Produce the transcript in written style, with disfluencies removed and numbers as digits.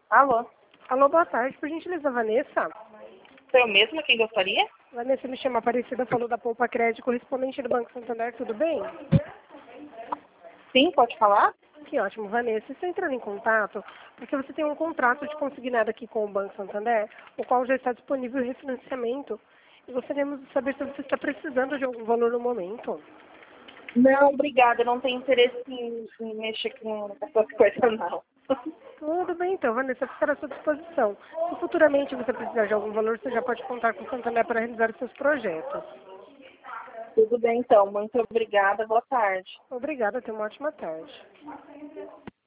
Alô? Alô, boa tarde. Por gentileza, Vanessa? Sou eu mesma quem gostaria? Vanessa, me chama Aparecida, falou da Poupa Crédito, correspondente do Banco Santander, tudo bem? Sim, pode falar? Que ótimo, Vanessa. Estou entrando em contato porque você tem um contrato de consignado aqui com o Banco Santander, o qual já está disponível em refinanciamento. E gostaríamos de saber se você está precisando de algum valor no momento. Não, obrigada. Eu não tenho interesse em mexer com essas coisas, não. Tudo bem, então, Vanessa, ficará à sua disposição. Se futuramente você precisar de algum valor, você já pode contar com o Santander para realizar os seus projetos. Tudo bem, então. Muito obrigada. Boa tarde. Obrigada, tenha uma ótima tarde.